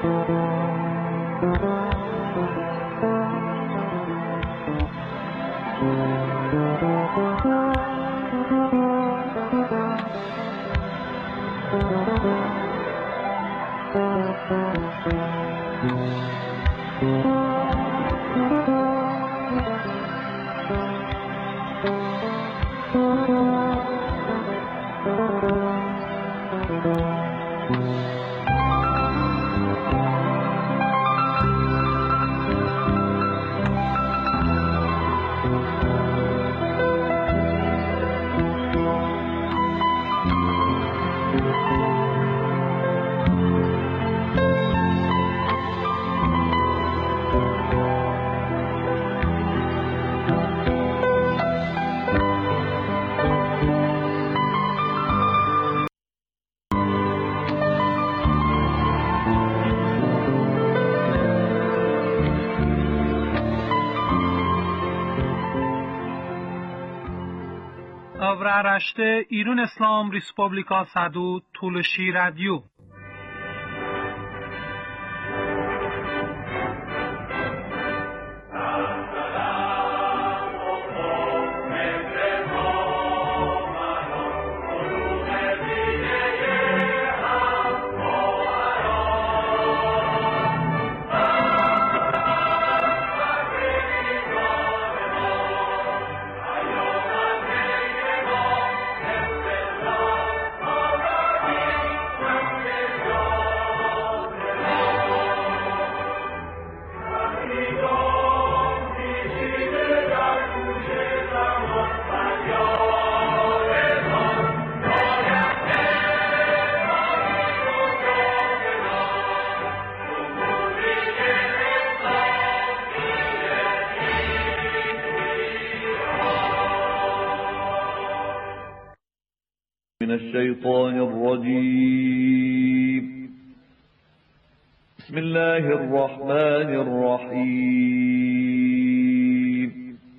Avraaraşte İran İslam Respublika Sadu Tulshi Radio. من الشيطان الرجيم. بسم الله الرحمن الرحيم.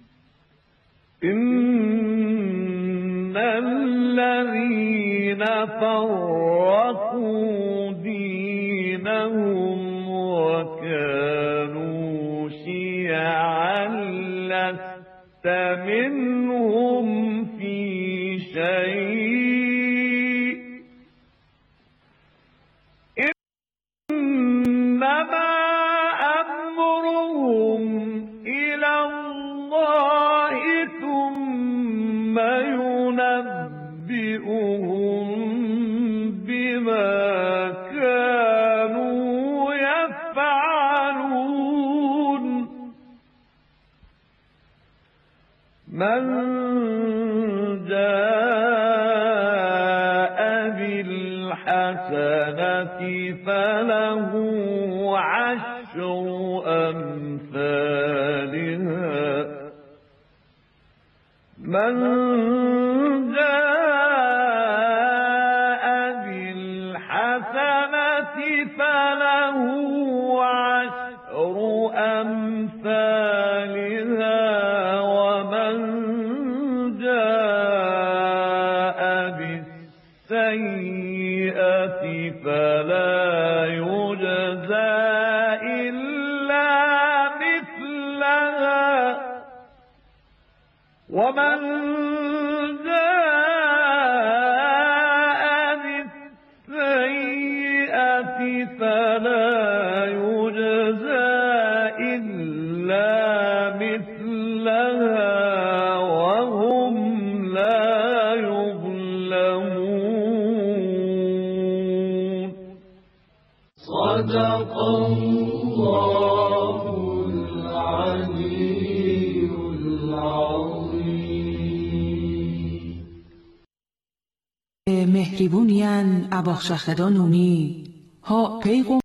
إن الذين فرقوا دينهم وكانوا شيعا لست منهم في شيء إنما أمرهم إلى الله ثم ينبئهم بما كانوا يفعلون. من جاء بالحسنة فله عشر أمثالها. من جاء بالحسنة فله عشر أمثالها ومن جاء بالسيئة فلا يجزى إلا مثلها ومن جاء بالسيئة فلا يجزى إلا مثلها وهم لا يظلمون. صدق الله العلي العظيم. مهربونیان اباخشخدان نونی ها پیغم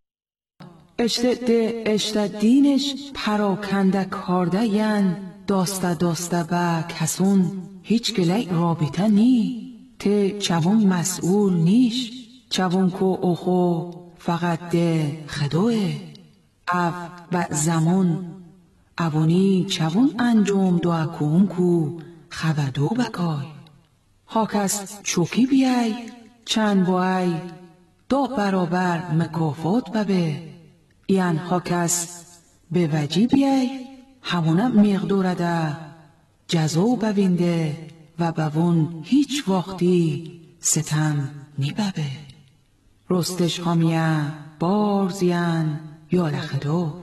اشتد دینش پراکنده کارده ین داسته با کسون هیچ گلی رابطه نی ته چوون مسئول نیش چوون کو اوخو فقط ده خدوه اف و زمان اوانی چوون انجام دو کون کو خبدو بکای هاکس چوکی بیای چند بای دو برابر مکافات ببه یعن ها کس به وجی بیای همونه مقدورده جزو ببینده و بوون هیچ وقتی ستم نیببه رستش همیه بارزین یا لخدو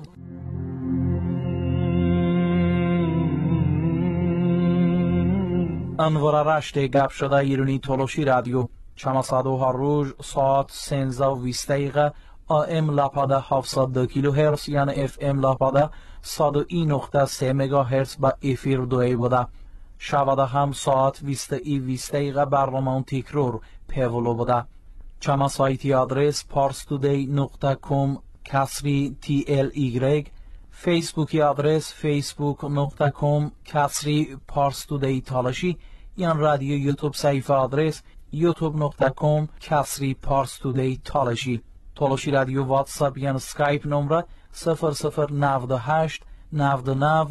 انور رشت گپ شده ایرانی تولوشی رادیو چماسادو هر روز ساعت 13:20 AM لاپاده 702 کیلو هرتز یعنی FM لاپاده 101.3 مگا هرتز با افیر دوی بوده. شباده هم ساعت 20:20 برنامه تکرار پیولو بوده. چما سایتی آدرس parstoday.com /TLY فیسبوکی آدرس facebook.com /parstoday تالشی یعنی رادیو یوتیوب صفحه آدرس youtube.com /parstoday تالشی تالشی رادیو واتساپ یعنی سکایپ نمره 0098 99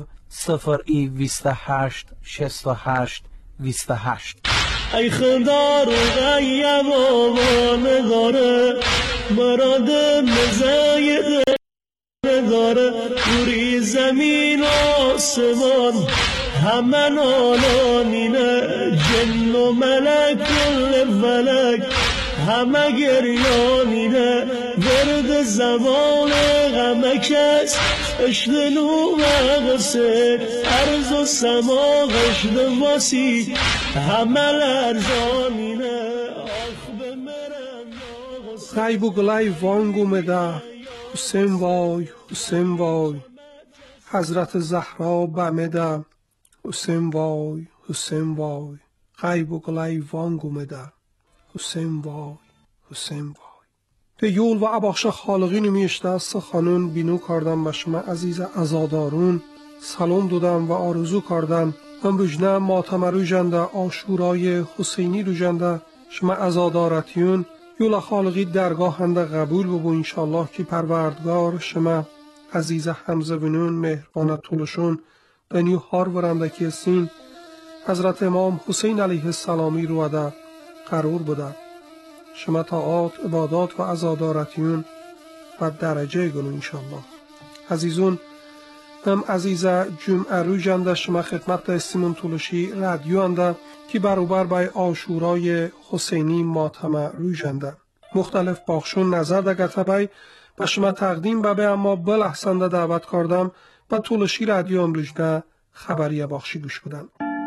028 68 28. ای خدا رو غیب آوانگاره مراد مزاید داره پوری زمین آسمان همه نالانینه جن و ملک کل فلک همه گریانینه ورد زمان همه کس اشتنو مغسه عرض و سما غشت واسی همه لرزانینه آخ بمرم غیب و گلای وانگ اومده حسین وای حسین وای حضرت زهرا بمده حسین وای حسین وای غیب و گلای وانگ اومده حسین وای حسین وای به یول و اباخش خالقی نمیشته سخنون بینو کردم و شما عزیز عزادارون سلام دادم و آرزو کردم امروز نه ماتم روژنده آشورای حسینی روژنده شما عزادارتیون یول خالقی درگاهنده قبول ببو انشالله که پروردگار شما عزیز حمزه بنون مهربان طولشون دنیو هار ورنده که سین حضرت امام حسین علیه السلامی رو ده قرار بوده شما طاعات عبادات و عزادارتیون و درجه گلو انشالله عزیزون هم عزیز جمعه روژنده شما خدمت استیمون طولشی رادیو انده که برابر بای آشورای حسینی ماتم روژنده مختلف باخشون نظر ده گتبای و شما تقدیم به اما بل احسنده دعوت کردم و طولشی رادیو امروزده خبری باخشی گوش بدن.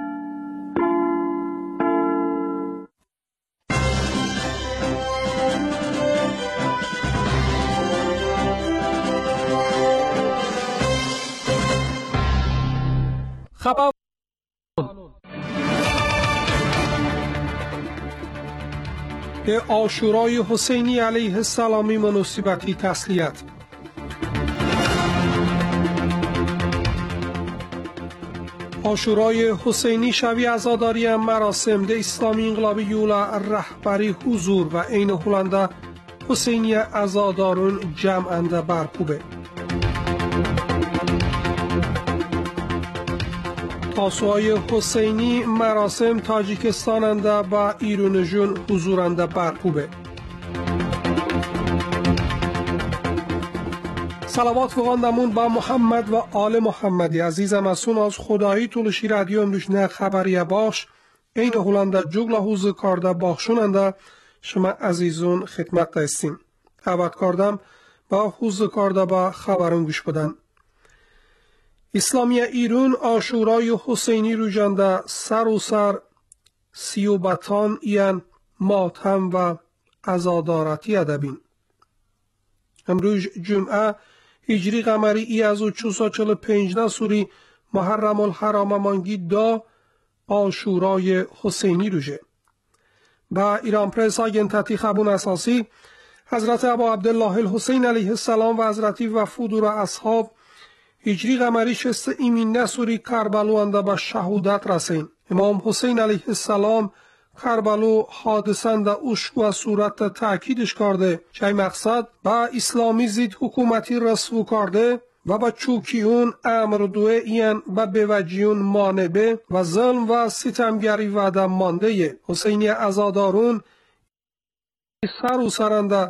خبر به آشورای حسینی علیه السلامی مناسبتی تسلیت آشورای حسینی شوی عزاداری مراسم ده اسلامی انقلابی یولا رهبری حضور و عین هلنده حسینی عزادارون جمعنده برکوبه تاسوهای حسینی مراسم تاجیکستاننده و ایرونجون حضورنده برکوبه صلوات فقاندمون با محمد و آل محمدی عزیزم اسون از خدایی طولشی رادیو امروز نه خبریه باش این هلنده جگل حوز کارده باخشوننده شما عزیزون خدمت دستیم دعوت کردم با حوز کارده با خبرون گوش بدن اسلامی ایرون آشورای حسینی روژنده سر و سر سیوبتان یعن ماتم و عزادارتی ادبین امروز جمعه هجری قمری ای از 445 سوری محرم الحرام مانگی دا آشورای حسینی روژه با ایران پرس آگنتتی خبون اساسی حضرت ابا عبدالله الحسین علیه السلام و حضرتی وفود و اصحاب هجری قمری شست ایمین نسوری کربلو انده به شهودت رسین امام حسین علیه السلام کربلو حادثند اشک و صورت تأکیدش کرده چه مقصد با اسلامی زید حکومتی رسو کرده و با چوکیون امر دوه این با بوجیون مانبه و ظلم و ستمگری وعده مانده حسینی عزادارون سر و سرنده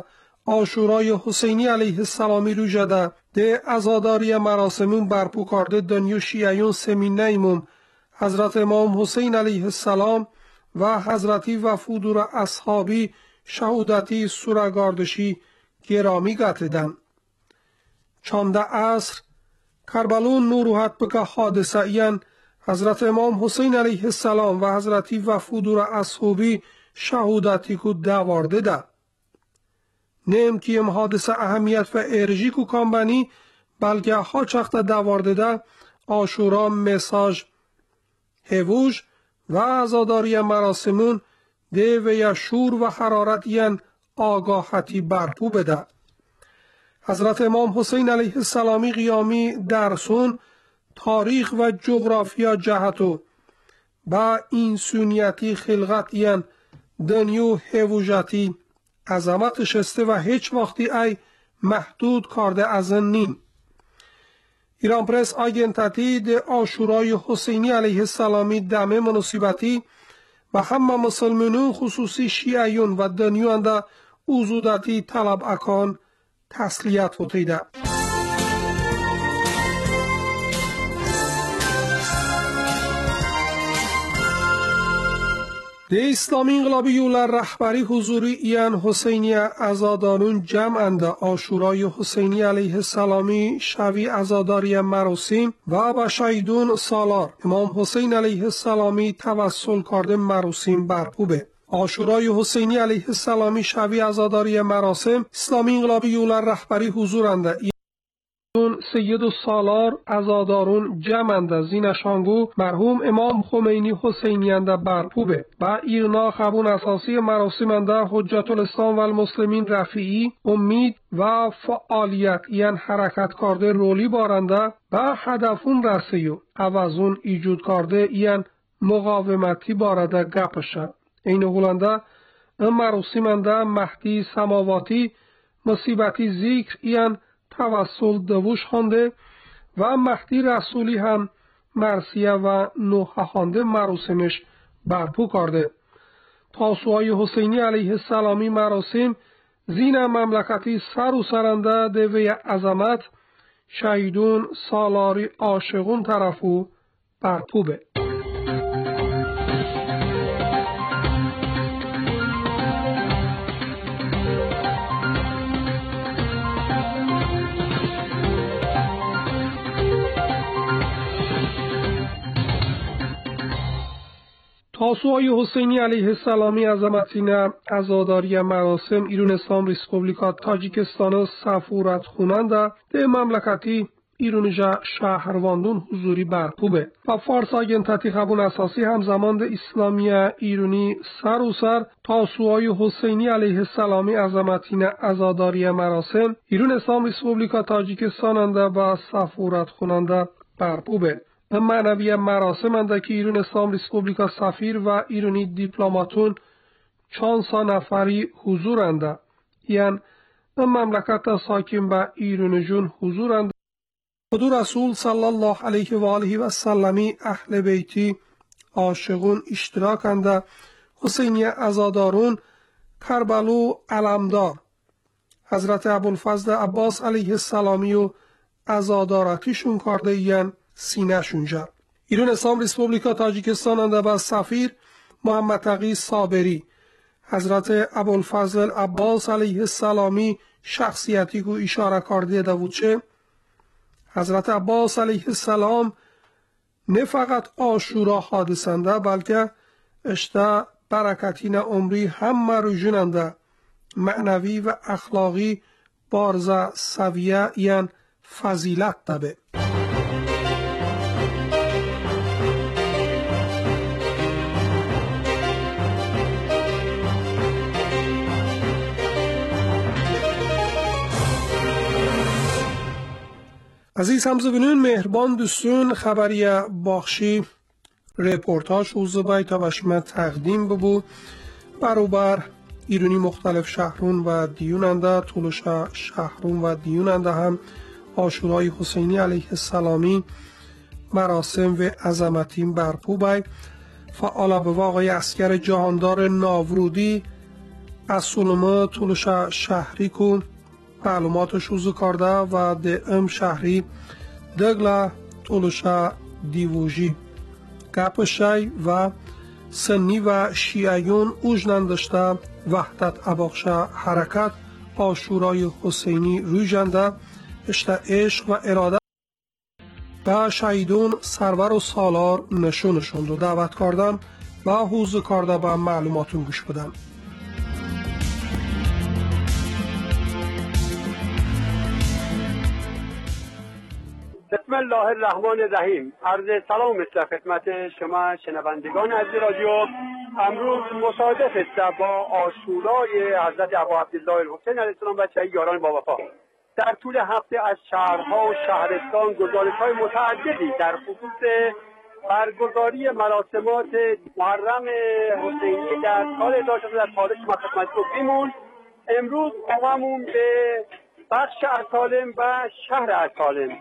آشورای حسینی علیه السلامی رو جده ده ازاداری مراسمون برپو کرده دنیو شیعیون سمینیمون حضرت امام حسین علیه السلام و حضرتی وفودور اصحابی شهودتی سورگاردشی گرامی گتردن. چانده عصر کربلون نوروحت بکه حادثه این حضرت امام حسین علیه السلام و حضرتی وفودور اصحابی شهودتی کو دوارده ده. نیم که ام حادثه اهمیت و ارژی کو کامبنی بلکه ها چخت دوارده ده آشورا مساج هووش و عزاداری مراسمون ده و یا شور و حرارت ین آگاهتی برپو بده. حضرت امام حسین علیه السلامی قیامی درسون تاریخ و جغرافیا جهتو با انسانیتی خلقت ین دنیو هووجتی عظمت شسته و هیچ وقتی ای محدود کرده از نیم. ایران پرس آگنتاتی ده آشورای حسینی علیه السلامی دمه مناسبتی و همه مسلمانون خصوصی شیعیون و دنیوان ده اوزودتی طلب اکان تسلیت بوده. ده اسلامی انقلابی یولر رهبری حضوری ایان حسینی عزادارون جمعند آشورای حسینی علیه السلامی شوی عزاداری مراسم و به شهیدون سالار امام حسین علیه السلامی توسل کرده مراسم برپوبه. آشورای حسینی علیه السلامی شوی عزاداری مراسم اسلامی انقلابی یولر رهبری حضورند سید و سالار عزادارون جمعند زینشانگو مرحوم امام خمینی حسینیانده برپوبه و ایرنا خبون اساسی مراسمنده حجت الاسلام و المسلمین رفیعی امید و فعالیت این حرکت کرده رولی بارنده و هدفون رسیو عوضون ایجود کرده این مقاومتی بارده گپشه. این هولنده مراسمنده مهدی سماواتی مصیبتی ذکر این توسل دوش خانده و مهدی رسولی هم مرسیه و نوحه خانده مراسمش برپو کرده. تاسوهای حسینی علیه السلامی مراسم زین مملکتی سر و سرنده دوی عظمت شهیدون سالاری عاشقون طرفو برپوبه. تاسوهای حسینی علیه السلامی عظمتینه عزاداری مراسم ایران اسلام ریسپوبلیکا تاجیکستان سفورت خوننده ده مملکتی ایرونجا شهرواندون حضوری برپوبه و فارس آگنتاتی خبون اساسی همزمان ده اسلامی ایرونی سر و سر تاسوهای حسینی علیه السلامی عظمتینه عزاداری مراسم ایران اسلام ریسپوبلیکا تاجیکستان با سفورت خوننده برپوبه. معنوی مراسم انده که ایران اسلام ریسپوبلیکا سفیر و ایرانی دیپلماتون 400 نفری حضور انده. یعنی مملکت ساکن به ایران جون حضور انده. حضور رسول صلی الله علیه و آله و سلمی اهل بیتی عاشقون اشتراک انده. حسینی عزادارون کربلو علمدار حضرت ابوالفضل عباس علیه السلامی و عزادارتیشون کرده یعنی سینه شونجا. ایران اسلام ریسپوبلیکا تاجیکستان انده با سفیر محمد تقی صابری حضرت ابوالفضل عباس علیه السلامی شخصیتی کو اشاره کرده دوچه حضرت عباس علیه السلام نه فقط آشورا حادثنده بلکه اشته برکتین عمری هم مروجوننده معنوی و اخلاقی بارزه سویه یعن فضیلت دبه. عزیز همزبانان مهربان دوستون خبری باخشی رپورتاج اوزبای تا بشما تقدیم ببو برابر ایرانی مختلف شهرون و دیوننده طولش شهرون و دیوننده هم آشورای حسینی علیه السلامی مراسم و عظمتین برپو بای فعال به واقعی اسکر جهاندار ناورودی assulama tuluşa şehri ku معلوماتش وزو کرده و ده ام شهری دگلا تولوشا دیووژی گپ شی و سنی و شیعیون اوجنندشته وحدت اباخشا حرکت آشورای حسینی روی جنده اشته عشق و اراده و شهیدون سرور و سالار نشونشون رو دعوت کردم و حوزو کرده به معلوماتون گوش بدم. بسم الله الرحمن الرحیم. عرض سلام مثل خدمت شما شنوندگان عزیز رادیو. امروز مصادف است با عاشورای حضرت ابا عبدالله الحسین علیه السلام و شهید یاران با وفا. در طول هفته از شهرها و شهرستان گزارش‌های متعددی در خصوص برگزاری مراسمات محرم حسینی در سال 1400 در پارس ما خدمتتون بیمون. امروز هممون به بخش اصالم و شهر اصالم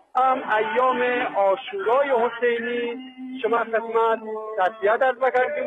ایام عاشورای حسینی شما خدمت تسلیت عرض کردیم.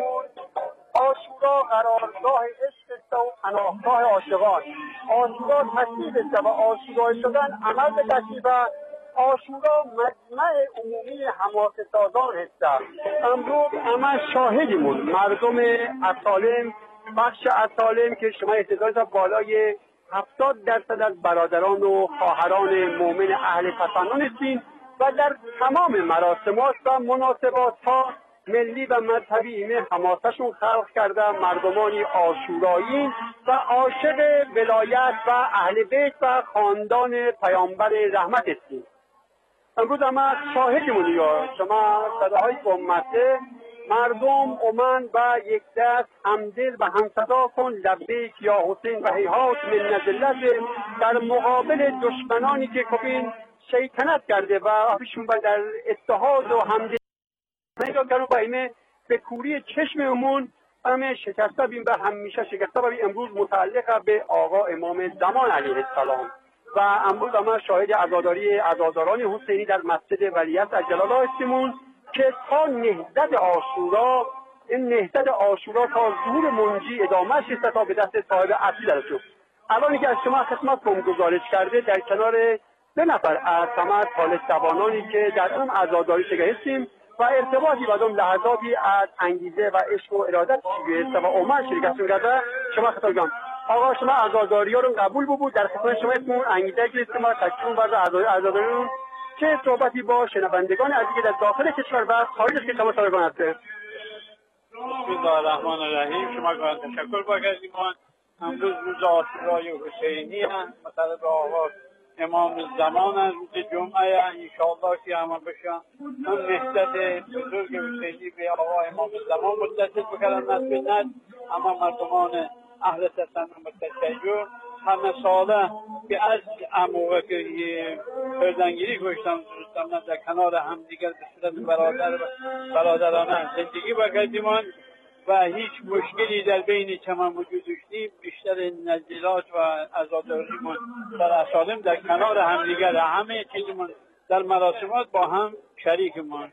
عاشورا قرارگاه عشق است و پناهگاه عاشقان. عاشورا تشریف است و عاشورای شدن عمل به تشریف است. عاشورا مجمع عمومی حماسه‌سازان است. امروز همه شاهدیمون مردم اصالم، بخش اصالم که شما احتضار بالای 70% از برادران و خواهران مؤمن اهل تسنن هستیم و در تمام مراسمات و مناسبات ها ملی و مذهبی اینه حماسهشون خلق کرده مردمانی عاشورایی و عاشق ولایت و اهل بیت و خاندان پیامبر رحمت هستیم. امروز هم شاهدیمون یا شما صداهای گمته مردم اومن و یک دست همدل و همصدا کن لبیک یا حسین و هیهات من نزلت در مقابل دشمنانی که کبین شیطنت کرده و افیشون در اتحاد و همدل میگه کنو با اینه به کوری چشممون همه شکسته بیم و همیشه شکسته بیم. امروز متعلق به آقا امام زمان علیه السلام و امروز هم شاهد عزاداری عزاداران حسینی در مسجد ولیعصر عجل الله هستیمون که تا نهضت عاشورا این نهضت عاشورا تا ظهور منجی ادامه شد تا به دست صاحب اصلی درشد. الان که از شما خدمتتون گزارش کرده در کنار 2 نفر از همه خالص زبانانی که در اون عزاداری شگه هستیم و ارتباطی با اون لحظاتی از انگیزه و عشق و ارادت شیوه و اومد شرکتتون کرده. شما خدمتتون آقا شما عزاداری ها رو قبول بود در خدمت شما اسمون انگیزه که ما تکریم و عزاداری رو چه صحبتی با شنوندگان عزیزی که در داخل کشور و خارج از کشور شنوندگان هست. بسم الله الرحمن الرحیم. شما گاه تشکر بگردیم. امروز روز عاشورای حسینی هست مطلب آقا امام زمان هست، روز جمعه هست انشاءالله که همه بشن هم نهضت بزرگ حسینی به آقا امام زمان متصل بکردن نت به نت اما مردمان اهل تسنن و تشیع همه ساله که از موقع که فردنگیری گوشتم در کنار هم دیگر به صورت برادرانه زندگی بکردیم و هیچ مشکلی در بین چمن وجود داشتیم. بیشتر نزیلات و عزاداریمون در اصالم در کنار هم دیگر همه چیزمون در مراسمات با هم شریکمون.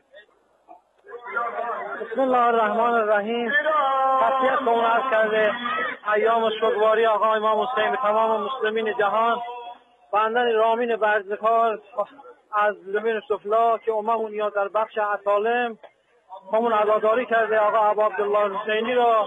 بسم الله الرحمن الرحیم. تسلیت کمون عرض کرده ایام شکرواری آقا امام حسین به تمام مسلمین جهان. بندن رامین برزکار از لبین سفلا که اممون یا در بخش اصالم همون عزاداری کرده آقا ابا عبدالله الحسینی را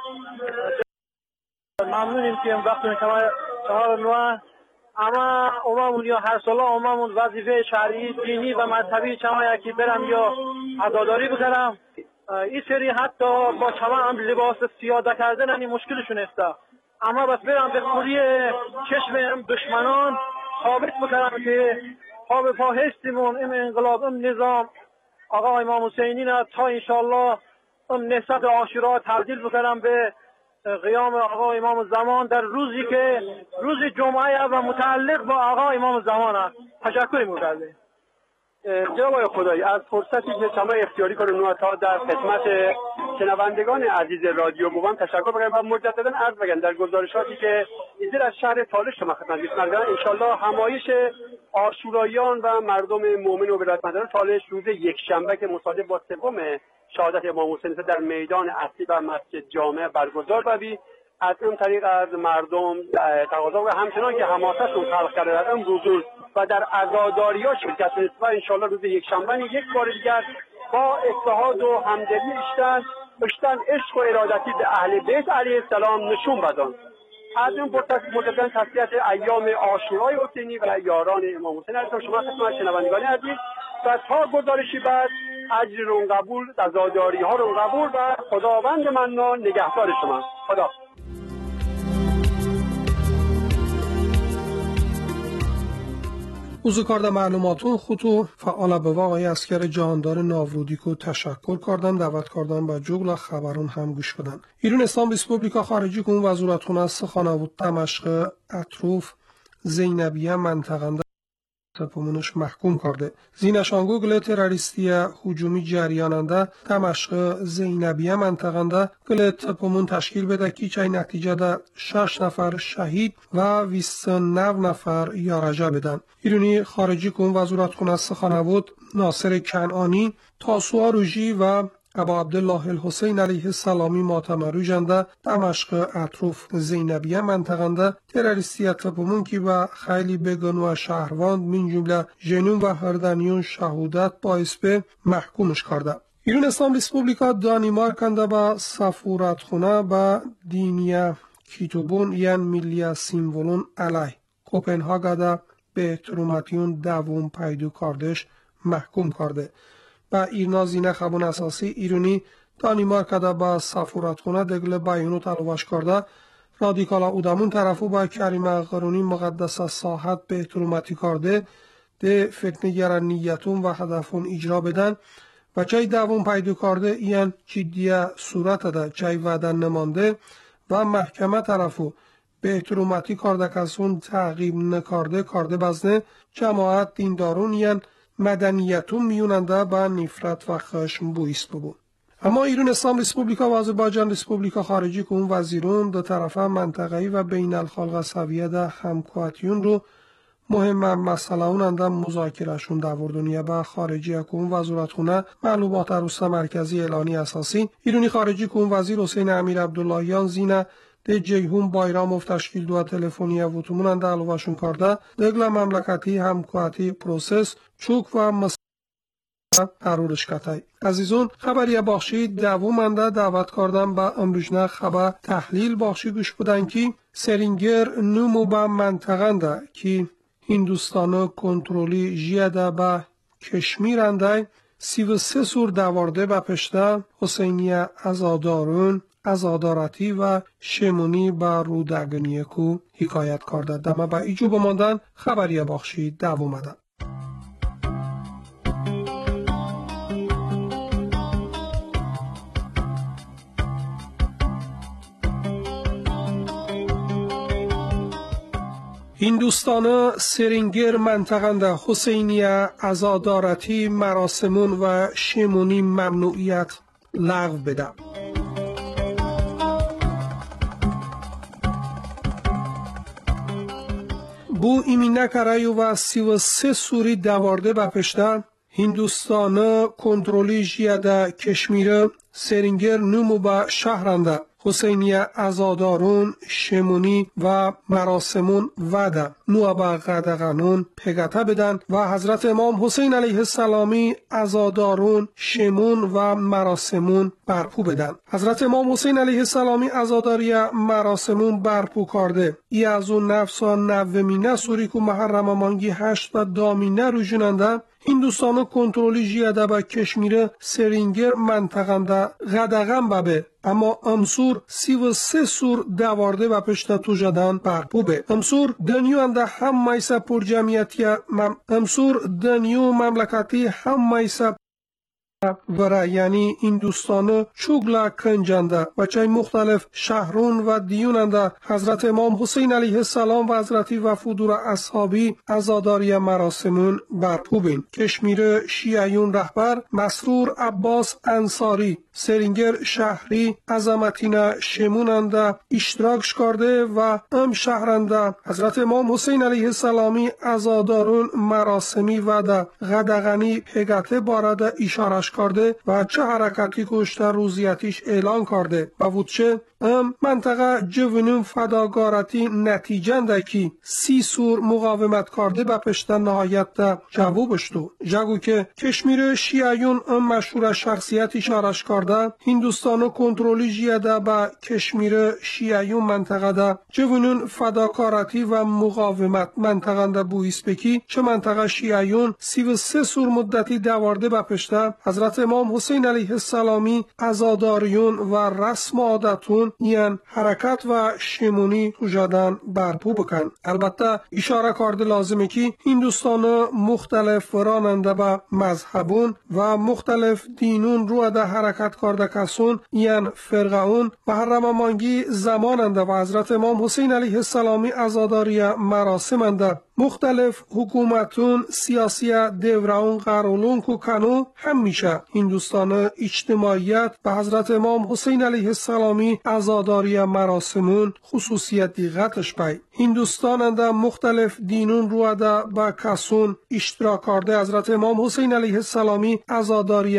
ممنونیم که این وقت شما نوع اما اممون یا هر ساله اممون وظیفه شرعی دینی و مذهبی چما یکی برم یا عزاداری بکنم. این سری حتی با چما هم لباس سیاده کردن این مشکلشون است اما بس برم به کوری چشم دشمنان ثابت بکنم که پا به پا هستیمون این انقلاب این نظام آقا امام حسینی نه تا انشاءالله اون نهضت عاشورا تبدیل بکنم به قیام آقا امام زمان در روزی که روز جمعه و متعلق با آقا امام زمان است. تشکر می‌کنم. جناب خدایی از فرصتی که شما اختیاری کنیم تا در خدمت شنوندگان عزیز رادیو بوم تشکر بکنم و مجددا عرض بگم در گزارشاتی که ایزر از شهر تالش شما خدمت رسوندن ان شاءالله همایش عاشوراییان و مردم مؤمن و ولایتمندان تالش روز یکشنبه که مصادف با 3 شهادت امام حسین در میدان اصلی و مسجد جامع برگزار بوی از این طریق از مردم تقاضا و همچنان که حماسهشون خلق کرده در این حضور و در عزاداری‌ها شرکت کنید و انشالله روز یکشنبه یک بار دیگر با اتحاد و همدلی اشتن عشق و ارادتی به اهل بیت علیه السلام نشون بدن. از این مجددا تسلیت ایام عاشورای حسینی و یاران امام حسین علیه السلام شما خدمت شنوندگان عزیز و تا گزارشی بعد اجر رو قبول، عزاداری ها رو قبول و خداوند منان نگهدار شما. خدا اوزو کارده معلوماتون خودو فعال به واقعی اسکر جهاندار ناورودی کو تشکر کردن دعوت کردن به جوگل خبرون هم گوش بدن. ایران اسلام ریسپوبلیکا خارجی کن وزارتخونه است خانواده دمشق اطروف زینبیه منطقه تپومونش محکوم کرده. زینشانگو گل تروریستی هجومی جریاننده دمشق زینبیه منطقه گل تپومون تشکیل بده که چای نتیجه ده 6 نفر شهید و 29 نفر یارجه بدن. ایرانی خارجی کن وزارتخونه است خانواده ناصر کنعانی تاسوعا روژی و ابا عبدالله الحسین علیه السلامی ماتم جنده دمشق اطروف زینبیه منطقه تروریستی تپومون کی و خیلی بگن و شهروند من جمله جنون و هردنیون شهودت باعث به محکومش کرده. ایران اسلام ریسپوبلیکا دانمارک کنده با سفارتخونه با دینیه کیتوبون یان ملی سیمبولون علیه کوپنهاگا به احتراماتیون دوم پیدا کردش محکوم کرده. با ایرنا زینه خبون اساسی ایرانی دانمارک دا با سفارتخونه دگل بیانو تلوش کرده رادیکالا اودمون طرفو با کریم قرونی مقدس ساحت به احتراماتی کرده ده فکر نگرن نیتون و هدفون اجرا بدن و چای دوم پیدا کرده این جدیه صورت ده چای وعدن نمانده و محکمه طرفو به احتراماتی کرده کسون تعقیب نکرده کرده بزنه جماعت دیندارون این مدنیتون میوننده با نفرت و خشم بویست ببون. اما ایران اسلام ریسپوبلیکا و آذربایجان ریسپوبلیکا خارجی که اون وزیرون دو طرفه منطقه‌ای و بین الخلق سویه ده همکواتیون رو مهم مسئله اوننده مذاکرهشون دوردونیه با خارجی که اون وزارتخونه معلومات عروسه مرکزی اعلانی اساسی ایرانی خارجی که اون وزیر حسین امیر عبداللهیان زینه ده جیهون بایراموف تشکیل دو تلفنیه و توموننده علوهشون کرده دگل مملکتی همکواتی پروسس چوک و مسئله قرارش کتای. عزیزون خبری بخشی دومنده دعوت کردن با امروزنه خبر تحلیل بخشی گوش بودن که سرینگر نومو با منطقه ده که هندوستان کنترلی جیده با کشمیرنده 33 سور دوارده با پشته حسینیه عزادارون عزادارتی و شمونی با رودگنیه کو حکایت کرده دمه با ایجو بماندن خبری بخشی دومده. هندوستان سرینگر منطقه حسینیه عزادارتی مراسمون و شمونی ممنوعیت لغو بده. بو ایمینه کرایو و 33 سوری دوارده بپشته هندوستان کنترلی جیده کشمیر سرینگر نومو با شهرنده حسینیه عزادارون شمونی و مراسمون وده نوع با قدغنون پگته بدن و حضرت امام حسین علیه السلامی عزادارون شمون و مراسمون برپو بدن. حضرت امام حسین علیه السلامی عزاداری مراسمون برپو کرده ای از اون نفس و نومینه سوری که محرم مانگی 8 و دامینه رو جننده هندوستان کنترلی جیده با کشمیر سرینگر منطقه ده قدغن ببه اما امسور 33 سور دوارده و پشت تو جدن برپو به امسور دنیو انده هم میسه پر جمعیتی امسور دنیو مملکتی هم میسه وره یعنی هندوستان چوگلا کنجنده و چای مختلف شهرون و دیوننده حضرت امام حسین علیه السلام و حضرتی وفودور اصحابی عزاداری مراسمون برپو بین. کشمیر شیعیون رهبر مسرور عباس انصاری سرینگر شهری عظمتینه شموننده اشتراکش کرده و ام شهرنده حضرت امام حسین علیه السلامی عزادارون مراسمی و ده غدغنی پگته بارده اشارش کرده و چه حرکتی کشته روزیتیش اعلان کرده و وچه ام منطقه جوونون فداگارتی نتیجنده کی 30 سور مقاومت کرده به پشت نهایت ده جوابشتو جگو که کشمیر شیعیون ام مشهور شخصیت اشارش کرده هندوستانو کنترلی جیده به کشمیر شیعیون منطقه ده جوونون فداکارتی و مقاومت منطقه ده بویس بکی چه منطقه شیعیون 33 سور مدتی دوارده به پشت حضرت امام حسین علیه السلامی عزاداریون و رسم عادتون یعنی حرکت و شمونی توجدن برپو بکن. البته اشاره کرده لازمه که هندوستان مختلف راننده به مذهبون و مختلف دینون رو ده حرکت کرده کسون یعنی فرقهون محرم مانگی زماننده و حضرت امام حسین علیه السلامی عزاداری مراسمنده مختلف حکومتون سیاسی دوران قرولون کو کنو همیشه هندوستان اجتماعیت به حضرت امام حسین علیه السلامی عزاداری مراسمون خصوصیت دیغتش بای هندوستان انده مختلف دینون رو ده با کسون اشتراک کرده حضرت امام حسین علیه السلامی عزاداری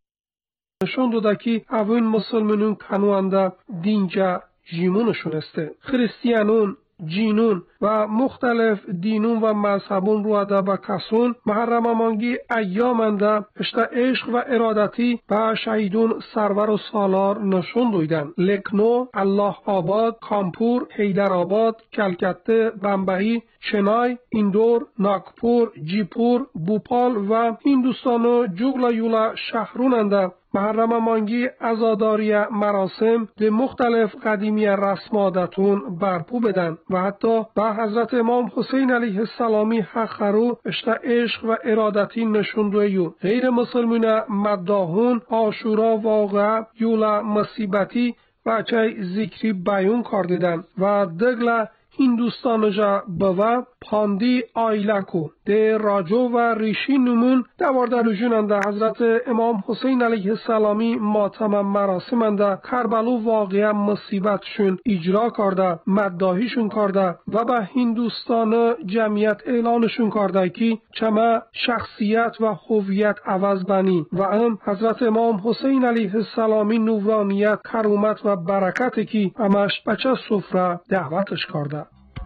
نشون داده که اون مسلمانون کنو انده دینجا جیمونشون استه خریستیانون جینون و مختلف دینون و مذهبون رو اده با کسون محرم مانگی ایامنده اشتا عشق و ارادتی به شهیدون سرور و سالار نشون دویدن لکنو، الله آباد، کامپور، حیدرآباد، کلکته، بمبئی، چنای، ایندور، ناگپور، جیپور، بوپال و هندوستان و جوگلایولا شهروننده محرم مانگی عزاداری مراسم به مختلف قدیمی رسم عادتون برپو بدن و حتی به حضرت امام حسین علیه السلامی حق رو اشتا عشق و ارادتی نشوندویو غیر مسلمون مداهون آشورا واقع یولا مصیبتی و چه ذکری بیان کردیدن و دگل هندوستان جا بوا پاندی آیلکو ده راجو و ریشی نمون دوارده رجوننده حضرت امام حسین علیه السلامی ماتم مراسمنده کربلو واقعا مصیبتشون اجرا کرده مداهیشون کرده و به هندوستان جمعیت اعلانشون کرده که چما شخصیت و هویت عوض بنی و ام حضرت امام حسین علیه السلامی نورانیت کرومت و برکت که همش بچه سفره دعوتش کرده.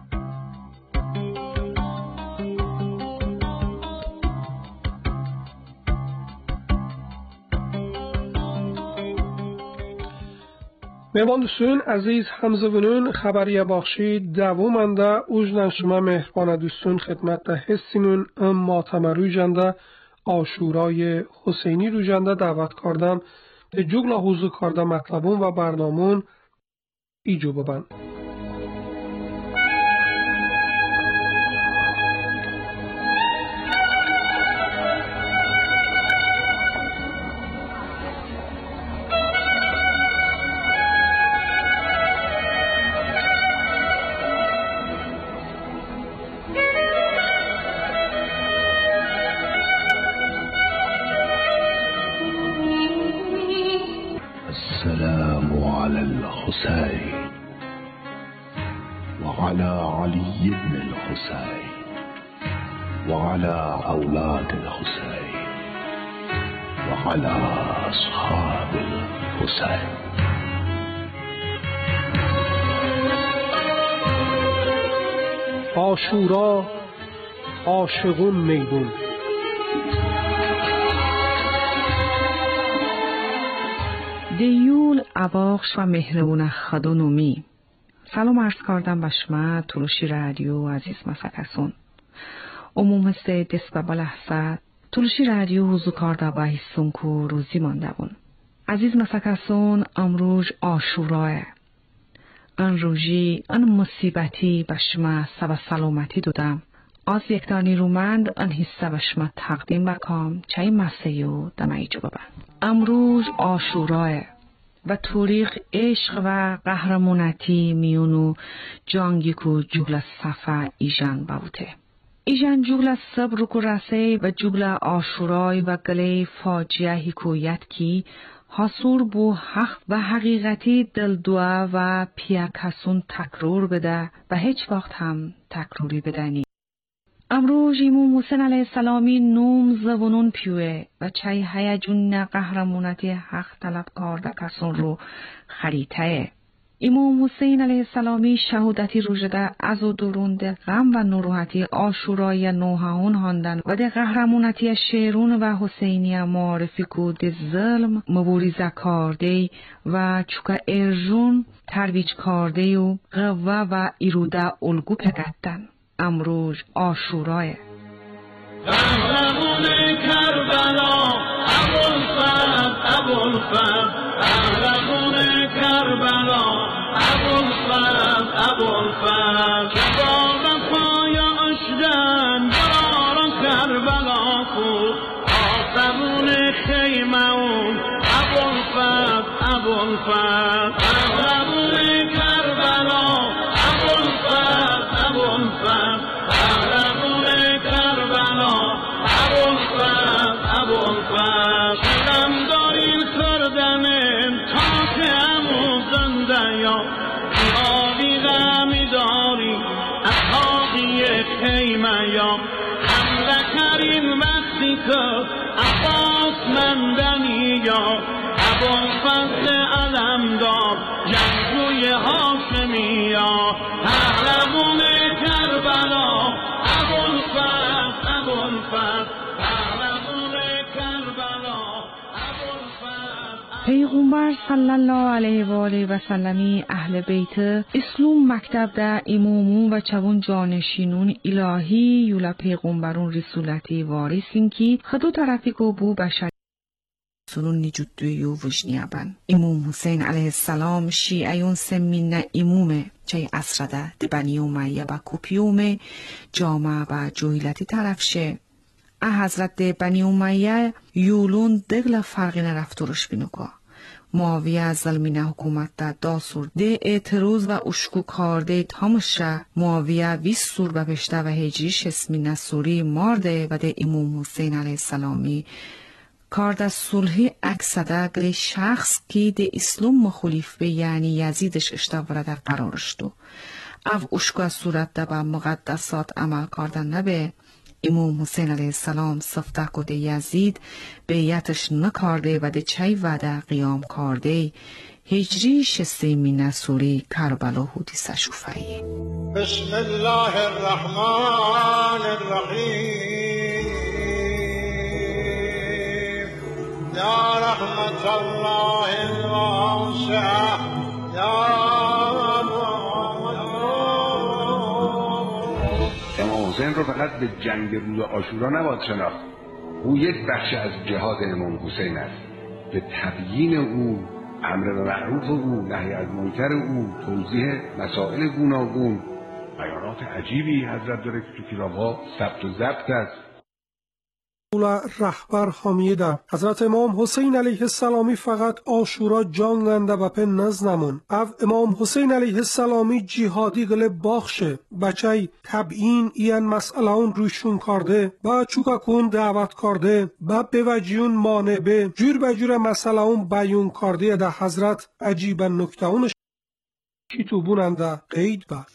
میوان دوستون عزیز همزبونون خبری باخشی دوامنده اوجنن شما مهربان دوستون خدمت ده حسینون ماتم رویجنده آشورای حسینی رویجنده دعوت کردم ده جگلا حضور کرده مطلبون و برنامون ایجو ببند. السلام على الحسين وعلى علي بن الحسين وعلى أولاد الحسين وعلى أصحاب الحسين. آشورا عاشقون میدون دیول اباخش و مهربون خدونومی سلام عرض کردم به شما تلوشی رادیو عزیز مسکسون عموم سه دست به لحظه تلوشی رادیو حضور کرده به حسون که روزی مانده بون عزیز مسکسون امروز آشوراه ان روزی ان مصیبتی به شما سب سلامتی دادم از یکتا نیرومند ان حصه به شما تقدیم بکام چای مسیو دمایی جو ببن امروز آشوراه و توریخ عشق و قهرمانتی میونو جانگی کو جوگل صفا ایجان باوته ایجان جوگل صبر کو رسه و جوگل آشورای و گله فاجعه حکویت کی حاصور بو حق و حقیقتی دلدوه و پیاکسون تکرور بده و هیچ وقت هم تکروری بدنی. امروز امام حسین علیه السلامی نوم زبونون پیوه و چای هیجون قهرمانتی حق طلب کرده کسون رو خریطه. امام حسین علیه السلامی شهادتی روژده از و درون ده غم و نروحتی آشورای نوهان هاندن و ده قهرمانتی شیرون و حسینی معرفی که ده ظلم مبوریزه کرده و چوکا ارجون ترویج کرده و قوه و ایروده الگو پگدن. امروز آشورای قهرمان کربلا ابوالفضل قهرمان کربلا ابوالفضل با وفای اشدن برار کربلا کو آسمون خیمه اون ابوالفضل قهرمان کربلا ابوالفضل قهرمان کربلا ابوالفضل شدم دارین کردن تاک امو زنده یا خیالی غمی داری از حاقی خیمه یا حمله کریم وقتی که عباس مندنی یا ابوالفضل علمدار جنگوی هاشمی یا قهرمان کربلا پیغمبر صلی الله علیه و آله و سلمی اهل بیت اسلام مکتب ده امامون و چون جانشینون الهی یولا پیغمبرون رسولتی وارثین کی خدو طرفی کو بو بشر سنون نجدوی و وجنیابن. امام حسین علیه السلام شیعیون سمین امومه چه اسرده ده بنی امیه با کپیومه جامعه با جویلتی طرفشه. حضرت ده بنی امیه یولون دگل فرقی نرفتورش بینوکا. معاویه ظلمینه حکومت ده داسور ده اعتروز و اشکو کارده تامشه معاویه 20 سور بپشته و هجریش اسمینه سوری مارده و ده امام حسین علیه السلامی کارد صلحی اکسده گلی شخص که ده اسلام مخالف به یعنی یزیدش اشتاورده قرارشتو. او اشکو از صورت ده با مقدسات عمل کردن نبه امام حسین علیه السلام صفته که ده یزید بیعتش نکارده و ده چای وعده قیام کرده هجری شسیمین سوری کربلا حدیث شفایی. بسم الله الرحمن الرحیم یا رحمت الله الواسعه امام حسین رو فقط به جنگ روز عاشورا نباید شناخت. او یک بخش از جهاد امام حسین است. به تبیین او، امر به معروف او، نهی از منکر او، توضیح مسائل گوناگون، بیانات عجیبی حضرت داره که تو کتاب‌ها ثبت و ضبط است. رهبر حامیده حضرت امام حسین علیه السلامی فقط آشورا جانگنده و پن نزنمون او امام حسین علیه السلامی جهادی گله باخشه بچه تبیین این مسئله اون روشون کرده با چوکا کن دعوت کرده با بوجیون مانبه جور بجور مسئله اون بیون کرده ده حضرت عجیبا نکته اونش کی تو بوننده قید با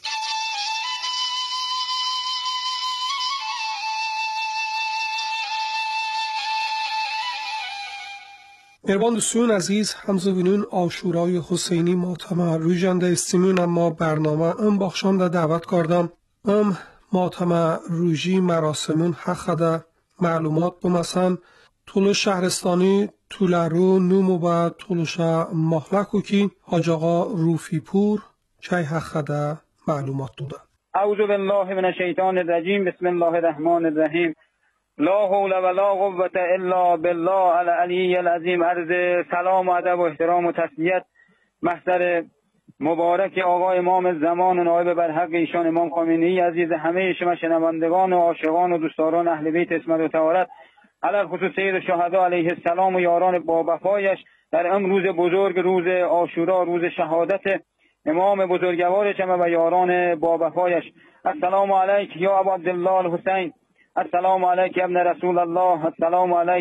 مهربان دوستان عزیز همزبینون آشورای حسینی ماتم رویجنده استیمون اما برنامه ام بخشانده دعوت کردم ماتم رویجی مراسمون حقده معلومات بمسن طول شهرستانی طول رو نومو با طولش محلکو کی حاج آقا روفی پور چای حقده معلومات دودن. اعوذ بالله من الشیطان الرجیم بسم الله الرحمن الرحیم لا حول ولا قوة الا بالله العلی العظیم. عرض سلام و ادب و احترام و تسلیت محضر مبارک آقای امام زمان و نایب برحق ایشان امام خمینی عزیز همه شما شنوندگان و عاشقان و دوستداران اهل بیت عصمت و طهارت علی خصوص سید الشهدا علیه السلام و یاران با وفایش در امروز بزرگ روز عاشورا روز شهادت امام بزرگوار جمع و یاران با وفایش. السلام علیک یا ابا عبدالله الحسین، السلام علیک ابن رسول الله، السلام علیک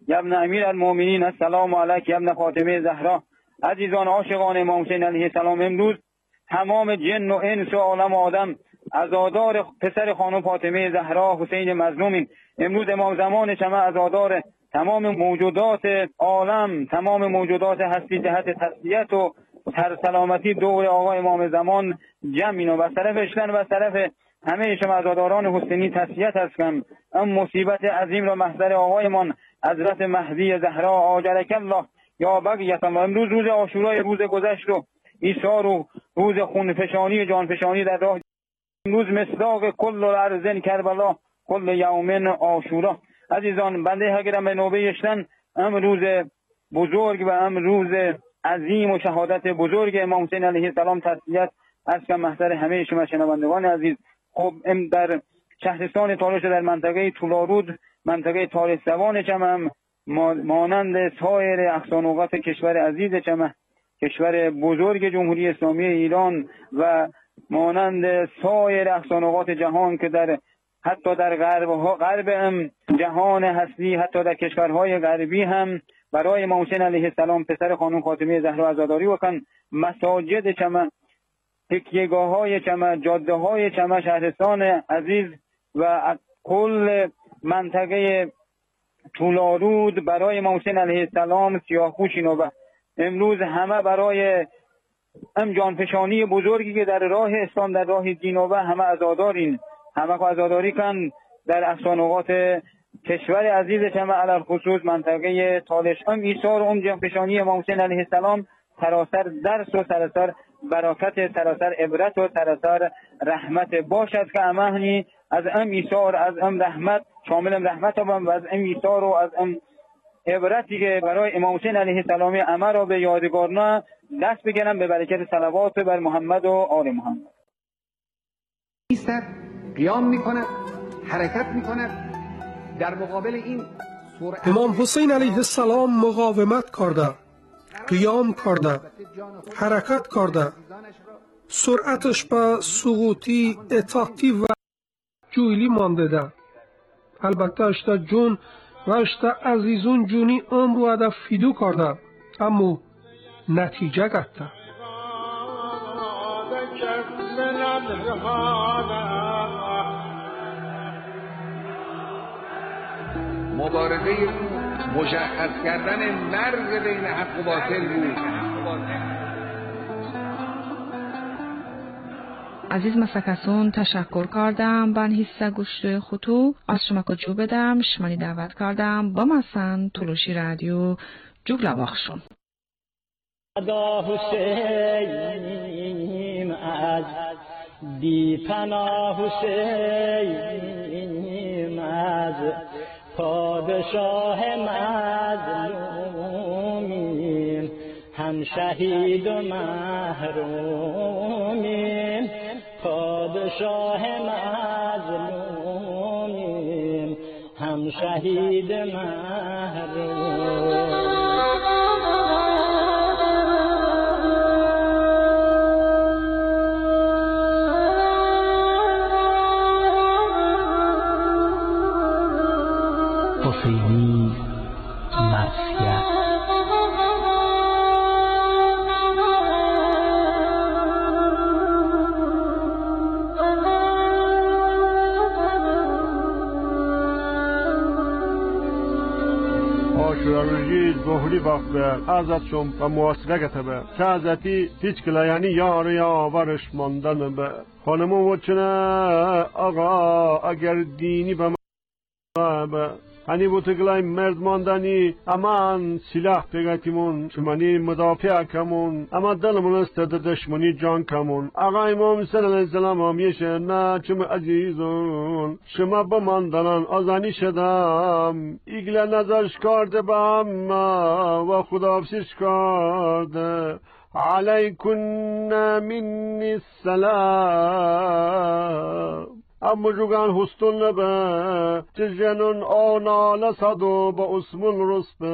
یا ابن امیر المؤمنین السلام علیک یا ابن فاطمه زهرا. عزیزان عاشقان امام حسین علیه السلام، امروز تمام جن و انس و عالم آدم عزادار پسر خانم فاطمه زهرا حسین مظلومیم. امروز امام زمان شمع عزادار تمام موجودات عالم، تمام موجودات هستی جهت تسلیت و سلامتی دور آقا امام زمان جمعین و از طرف اشلن و از طرف همه شما عزاداران حسینی تسلیت هستم. ام مصیبت عظیم را محضر آقایمان حضرت مهدی زهرا آجرک الله یا بقیت الله. امروز روز عاشورای روز گذشت و ایثار و روز خونفشانی جانفشانی در راه. امروز مصداق کل الارض کربلا کل یوم عاشورا. عزیزان بنده اگرم به نوبه اشتن ام روز بزرگ و ام روز عظیم و شهادت بزرگ امام حسین علیه السلام تسلیت از کم محضر همه شما شنوندگان عزیز. خب در شهرستان تالش در منطقه طولارود، منطقه تاریخ زبان چم، مانند سایر اقصانوقات کشور عزیز چم، کشور بزرگ جمهوری اسلامی ایران و مانند سایر اقصانوقات جهان که در حتی در غرب جهان هستی، حتی در کشورهای غربی هم برای امام حسین علیه السلام پسر خانم فاطمه زهرا عزاداری وکن. مساجد چم، تکیهگاه‌های چم، جاده‌های چم شهرستان عزیز و کل منطقه طولارود برای امام حسین علیه السلام سیاه‌پوشین و امروز همه برای جانفشانی بزرگی که در راه اسلام، در راه دین و همه عزادارین، همه عزاداری کن در اقصانوقات کشور عزیز شما، علی خصوص منطقه تالش. ایثار جانفشانی امام حسین علیه السلام سراسر درس و سراسر برکت، سراسر عبرت و سراسر رحمت باشد که امهنی از ایثار، از رحمت، شامل رحمت و از ایثار و از عبرتی که برای امام حسین علیه السلام امر را به یادگارنا دست بگیرم به برکت صلوات بر محمد و آل محمد. ایستد، قیام میکند، حرکت میکند. در مقابل این امام حسین علیه السلام مقاومت کرده، قیام کرده، حرکت کرده. سرعتش به سقوطی، اطاعتی و جویلی مانده ده. البته اشتا جون و اشتا عزیزون جونی عمر و هدف فیدو کرده، اما نتیجه گفته. مبارزه مشخص کردن مرز بین حق و باطل بود. عزیز مسکسون تشکر کردم بن حصه گوشت خطو از شما که جو بدم شمانی دعوت کردم با مثلا تلوشی رادیو جوگلا باخشون دا حسین از بی پناه حسین از پادشاه مظلومین هم شهید و محرومین پادشاه مظلومین هم شهید محروم حسینی مرثیه آشورایی ظهری وقت به ازت شم و معاصره گتبه که ازتی هیچ کلا یعنی یار یا آورش ماندن به خانمون وچنه آقا اگر دینی به به hani bu tıklay merdmandani aman silah pegatimun çumani müdafaa kamun ama dalımın istedi düşmani can kamun ağa imam sallallahu aleyhi na çum azizun şuma bamandanan azani şedam igle nazar şkardı bamma ve xudafsiz şkardı aleykunna minni selam اما جوگان هستون نبه چجنون آنال صدو با اسمون رسبه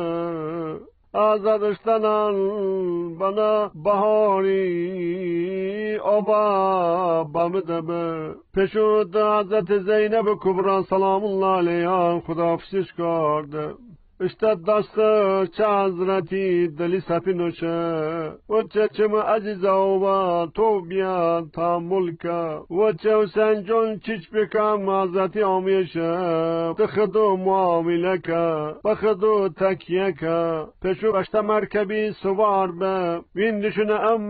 آزادشتنان بنا بهاری آبا بامده به پشود حضرت زینب کبران سلام الله علیها خداحافظیش کرده اشتد دست چه حضرتی دلی سپی نوشه و چه چما عزیزا و تو بیان تحمل که و چه حسین جون چیچ بکم حضرتی آمیشه تخدو معامله که بخدو تکیه که پشو بشتا مرکبی سوار به ویندشون ام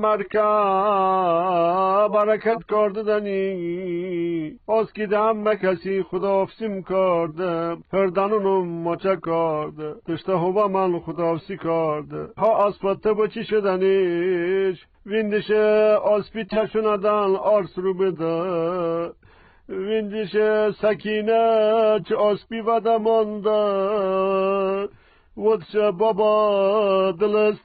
مرکب برکت کرده دنی از کی دم کسی خداحافظیم کرده هردانونو مچه کرده دشته هوا من خداحافظی کرده ها اسپاته با چی شدنیش ویندشه آسپی چشوندن آرس رو بده ویندشه سکینه چه آسپی وده مانده ودشه بابا دلست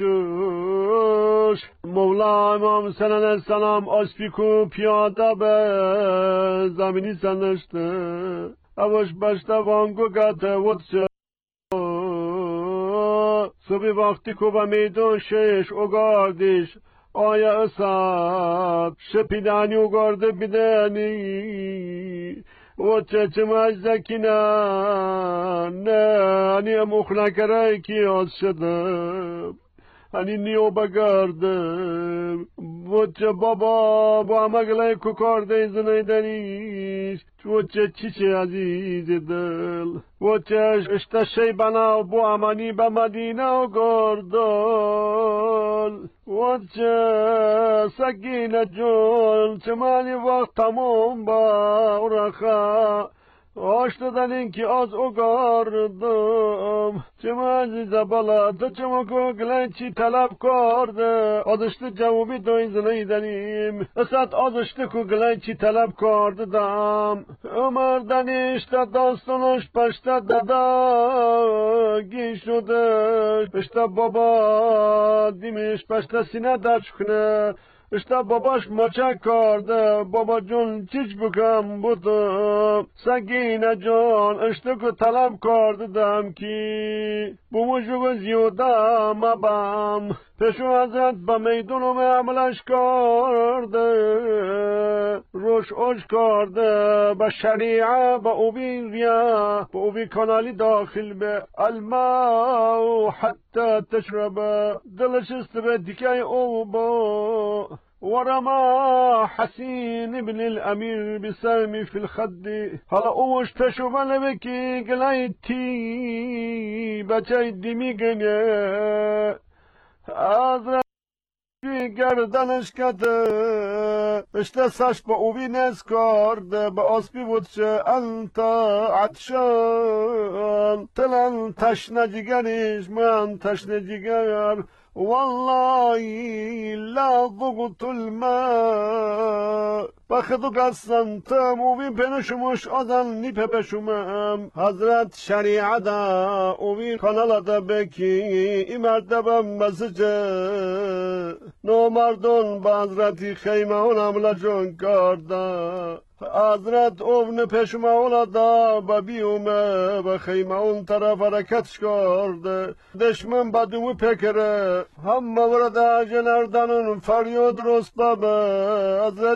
بشوش مولا امام صلی الله علیه السلام آسپی کو پیاده به زمینی سنشته اوش بشته وانگو گته ودشه صبح وقتی که به میدون شش اگاردیش آیا اساد شپیدانی اگارده بیدانی و چه مجزکی نه انی مخنکره کی از شدم انی نیو بگردم و چه بابا با مگله که کرده زنیدنیش و چه عزیز دل و چه اشتشی بنا بو امانی به مدینه و گردال و چه سکینه جون چه مانی وقت تمام با رخا آش دادن این که از اگاردم چه عزیزه بالا تو چه مکو چی طلب کرده آزشت جوابی دوی زنیدنیم اسد آزشت که چی طلب کرده دم مردنیش تا داستانش پشت دادا گی شده پشت بابا دیمش پشت سینه درچ کنه اشتا باباش مچه کرده بابا جون چیچ بکم بودم سگینه جان اشتا که طلب کرده دم کی بوموشو زیوده مبم پشو حضرت با میدونم عملش کرده روش اوش کرده با شریعه با اوبی ریا با اوبی کانالی داخل به الماء حتی تشربه دلش استبه دیگه او با ورما حسين بن الأمير بسامي في الخد هلا اوش تشوف لبكي قلايتي بچاي دميگنه آزرا گردنش کده اشته ساش با اوی نز کرده با آسپی بود چه انت عطشان تلن تشنه جگرش من تشنه جگر والله لا ضغط الماء بخدو قسمتم اوی پنشمش آدن نیپه بشمم حضرت شریعه دا اوی کانالا دا بکی ای مردبم مسجه نو مردون با حضرتی خیمه اونم لجون کرده حضرت اون پشمه اولا دا با بیومه با خیمه اون طرف حرکتش کرده دشمن با دومو پکره همه ورد عجلردنون فریاد رست بابه حضرت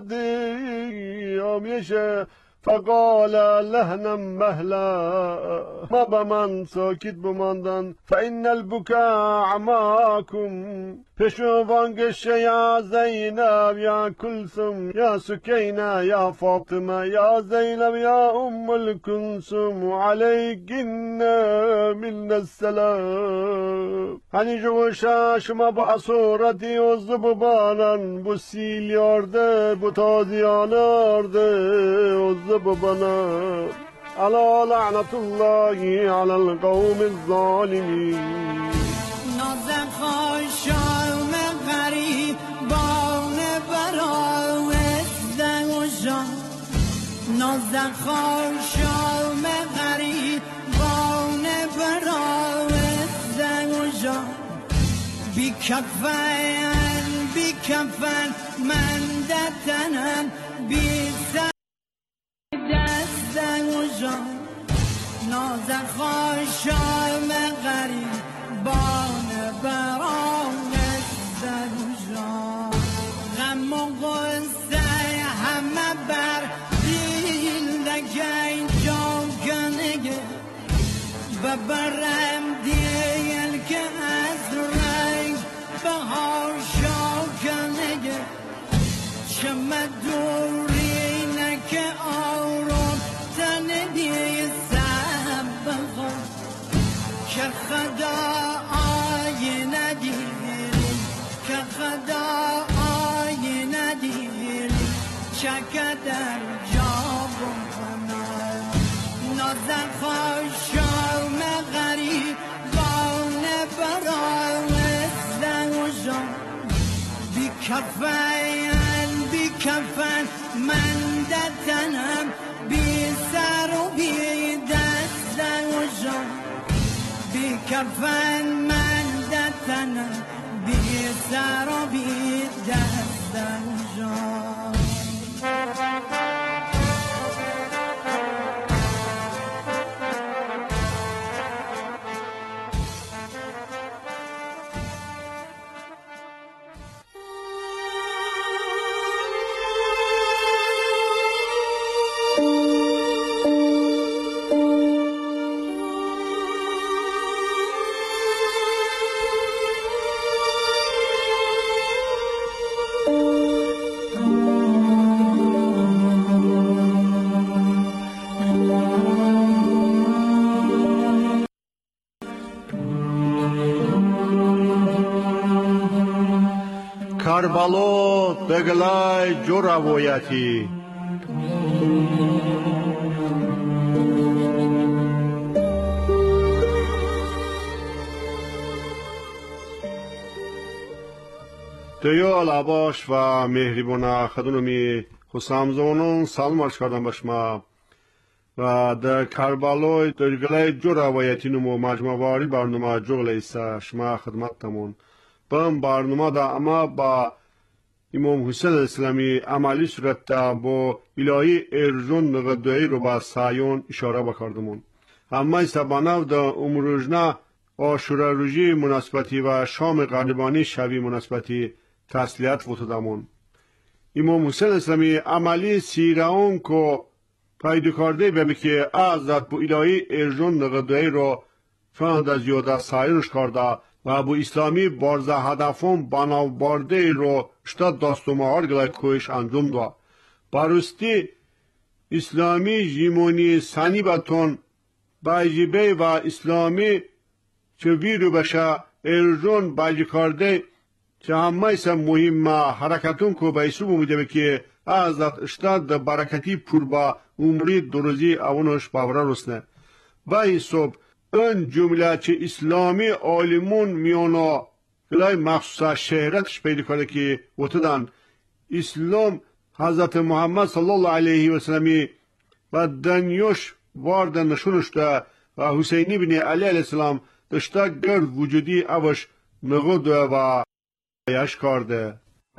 آمیشه فقال لهنا مهلا ما بمن ساکت بماندن فإن البكاء معاكم پشوانگش یا زینب یا کلثوم یا سکینه یا فاطمه یا زینب یا ام الکلثوم علیکن من السلام hani جو شما با اسورتی و زبانان bu سیلیارده bu تازیانارده و زبانان علی لعنت الله علی القوم الظالمین نازم خوشم غریب بان براوزده و جان نازم خوشم غریب بان براوزده و جان بی کفن من دتنم بی دست و جان نازم خوشم غریب بان بران زنجان غم و غصه همه بر دیل نگه جان کنگه ببرم بهار شاکنه چم دوری نکه آرام تن بیسم بخور که خدا آینه دیری که خدا آینه دیری چکه در جا بکنم نازن خوشم غریب بانه برای زنوشم بی کفن من دتنم بی سر و بی دست زنوشم بی کفن من دتنم بی سر و بی دست زنوشم کربلا دگلای جو روایتی دیال عباش و مهریبونه خدونمی خسامزونون سلام عرض کردم بشما و در کربلا دگلای جو روایتی نمو مجموعه واری برنامه جغل ایسا شما خدمت تمون بام برنامه دا اما با امام حسین اسلامی عملی صورت دا با الهی ارجون نقدهی رو با سایون اشاره بکردمون اما ایسا بناو دا امروجنا آشورا روژی مناسبتی و شام غریبانی شوی مناسبتی تسلیت وطدمون امام حسین اسلامی عملی سیرون که پیدا کرده ببی که ازد با الهی ارجون نقدهی رو فهد زیاده سایونش کرده و ابو اسلامی بارزه هدفون بناو بارده رو شتاد داستومهار گلای کویش انجام دا. بارستی اسلامی جیمونی سنی باتون باجیبه و اسلامی چه ویرو بشه ارجون باجی کرده چه همه ایسا مهم حرکتون که بایسو بوده که ازت اشتاد برکتی پور با عمری دروزی اونش باوره رسنه و ایسوب ön cümle ki İslami alimun miyona gılay mahsusa şehretş peydikade ki otudan İslam Hazreti Muhammed sallallahu aleyhi ve sellemi ve danyoş vardı nşunuşta ve Hüseyni bin Ali aleyhisselam dışta gör vücudi avaş nığıdı ve yaş kardı.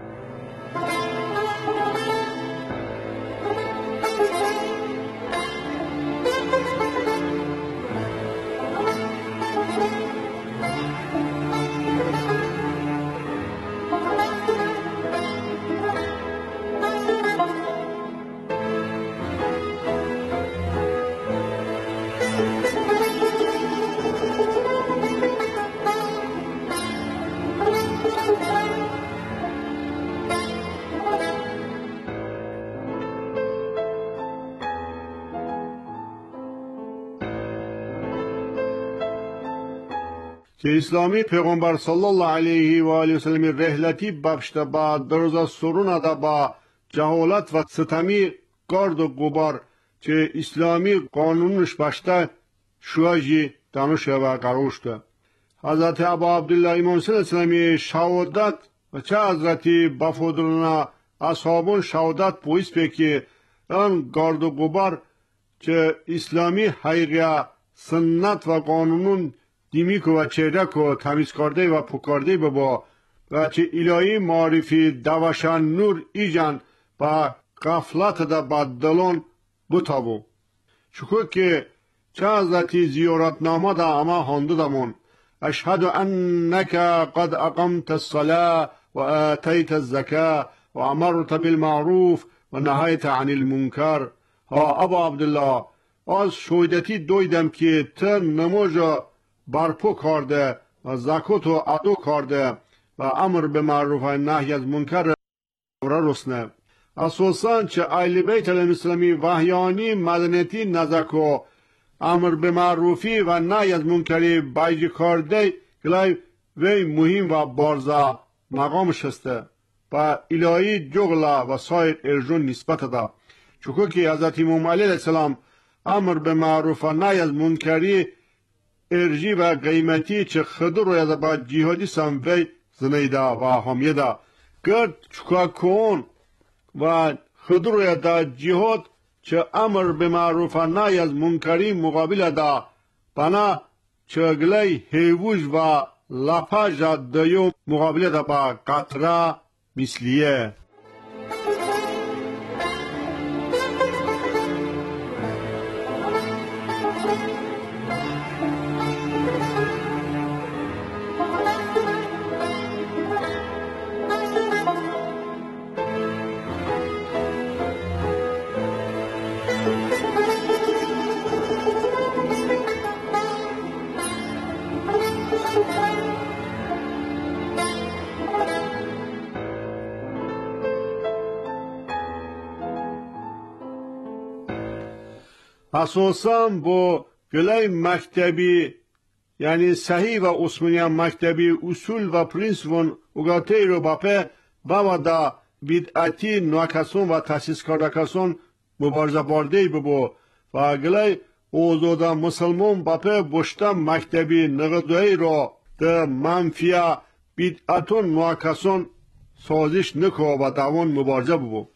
که اسلامی پیغمبر صلی الله علیه و آله و سلم رحلتی ببشته با درزا سرون دا با جهالت و ستمی گرد و غبار که اسلامی قانونش بشته شواجی دانش و قروشته حضرت ابا عبدالله امام حسین اسلامی شهادت و چه حضرتی بفودرنا اصحابون شهادت پویس به که آن گرد و غبار که اسلامی حقیقه سنت و قانونون دیمیک و چهرک و تمیز کرده و پکارده ببا و چه الهی معرفی دوشن نور ایجان با غفلت دا بدلون بتابو شکر که چه حضرتی زیارت نامه دا اما هنده دمون اشهد انک قد اقمت الصلاة و آتیت الزکاة و امرت بالمعروف و نهایت عن المنکر ها ابا عبدالله از شهادتی دویدم که تر نموجا برپو کرده و زکات و عدو کرده و امر به معروف و نهی از منکر را رسنه. اساساً چه اهل بیت الاسلامی وحیانی مدنیتی نزدیکو امر به معروفی و نهی از منکری بایج کرده گلای وی مهم و بارزا مقامش هسته و الهی جغلا و سایر ارجون نسبت ده. چون که حضرت امام علیه السلام امر به معروف و نهی از منکری ارجی و قیمتی چه خود رو یاد با جهادی سنوی زنیده و حامیده گرد چکا کن و خود رو یاد جهاد چه امر به معروف و نهی از منکری مقابل ده بنا چه گلی هیوش و لپاج دیو مقابل ده با قطره مثلیه. اساساً با گلای مکتبی یعنی صحیح و عثمانی مکتبی اصول و پرینسیپون اگاتی رو باپه باودا بدعتی نوکسون و تاسیس کردکسون مبارزه بارده ببو و گلای اوزودا مسلمان باپه بشتا مکتبی نقدوی رو ده منفیا بدعتون نوکسون سازش نکو و دوان مبارزه ببو.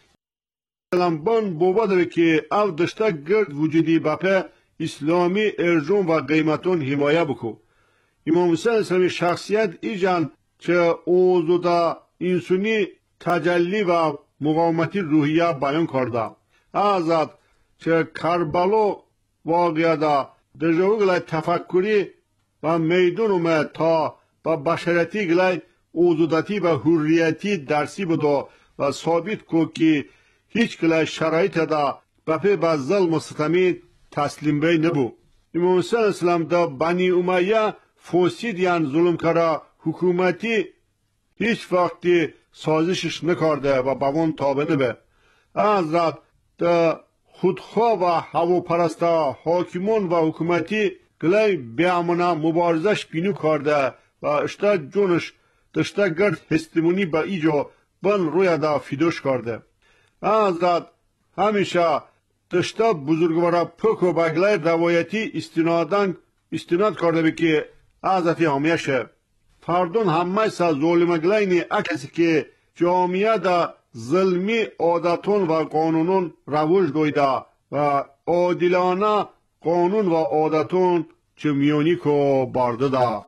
بان بوبا داره که او دشتا گرد وجودی باپه اسلامی ارجون و قیمتون حمایه بکو. امام حسین اسلامی شخصیت ایجان چه اوزودا انسانی تجلی و مقاومتی روحیه بیان کرده. ازاد چه کربلو واقعه دا دجاوگلای تفکری و میدون اومد تا با بشریتی گلای اوزوداتی و حریتی درسی بدو و ثابت کو که هیچ گلای شرایط دا بپی با ظلم و ستمی تسلیم بی نبو. امام حسین اسلام دا بنی امیه فوسید یان ظلم کرا حکومتی هیچ وقتی سازشش نکرده و باون تابه نبه. حضرت دا خودخواه و هواپرستا حاکمون و حکومتی گلای بیامونا مبارزش بینو کرده و اشتا جونش دشتا گرد هستمونی با ایجو بن روی دا فیدوش کرده. حضرت همیشه دشتا بزرگوارا پک و بگلای روایتی استناد کرده بی که حضرت حامیشه. فردون همه سا ظلمگلای نی اکسی که جامعه دا ظلمی عادتون و قانونون روش دویده و عادلانه قانون و عادتون چه میونی کو بارده ده.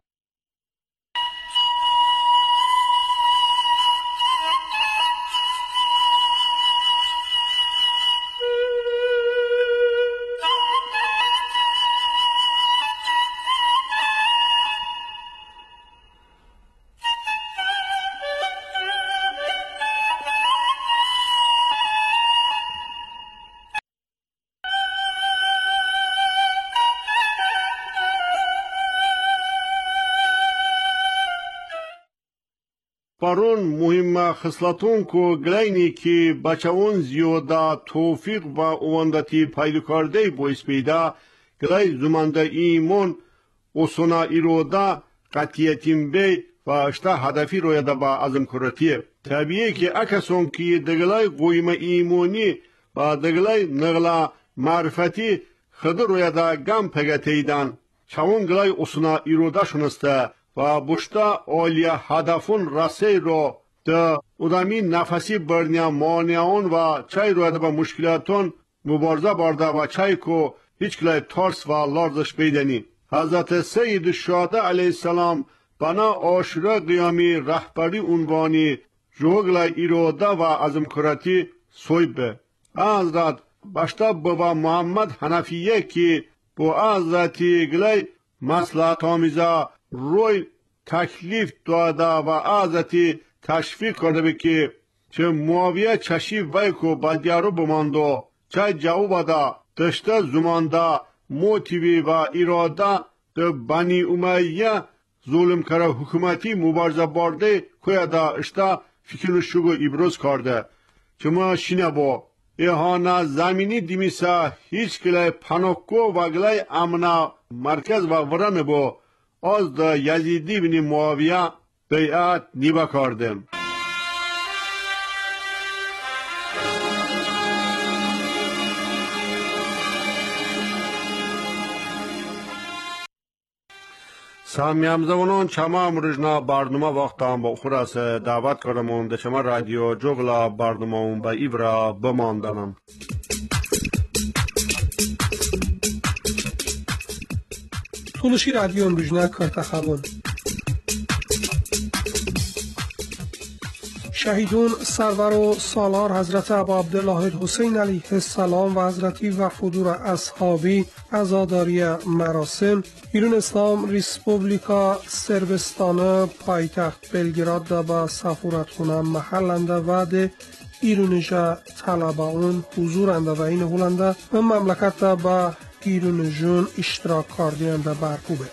پرون مهم خصلتون کو گلینی که بچهون زیاده توفیق و اواندتی پیدا کرده باعث پیدا گلی زمانده ایمون و سنا ایرودا قطیتیم بی و اشتا هدفی رویده با ازم کرتیه. طبیعی که اکسون که دگلای قویم ایمونی و دگلای نغلا معرفتی خود رویده گم پگتیدن چون گلای اصنا ایرودا شنسته و بشتا آلیا هدفون رسی رو ده ادامی نفسی برنیا مانیان و چای رویده با مشکلاتون مبارزه برده و چای کو هیچ کلای ترس و لرزش بیدنی. حضرت سید شهدا علیه السلام بنا عاشورا قیامی رهبری عنوانی جوگلای ایروده و عزم کرتی سویبه. حضرت باشتا بابا محمد حنفیه که با حضرتی گلای مصلحت آمیزه روی تکلیف داده و حضرتی تشویق کرده بی که چه معاویه چشی وی کو با دیارو بماندو چه جواب ده دشته زمانده موتیوی و اراده ده بنی امیه zulüm kara hükümeti mübarze barde koya da işte fikrini şugu ibroz kardı. Cuma şine bo ehana zamini dimisa hiç gilay panokko ve gilay amna merkez ve vranı bo az da Yazidi bini Muaviye beyat niba kardım. سامیامزونان چما مرجنا برنامه وقتام با خراس دعوت کردمون ده چما رادیو جوگلا برنامه با ایورا بماندنم. تولشی رادیو امروجنا کرتخوان شهیدون سرور و سالار حضرت ابا عبدالله الحسین علیه السلام و حضرتی وفودور اصحابی عزاداری مراسم ایران اسلام ریسپوبلیکا سربستان پایتخت بلگراد دا با سفارتخانه محلنده و ده ایرونجا طلباون حضورنده و این هولنده و مملکت دا با ایرونجون اشتراک کاردینده برپوبه.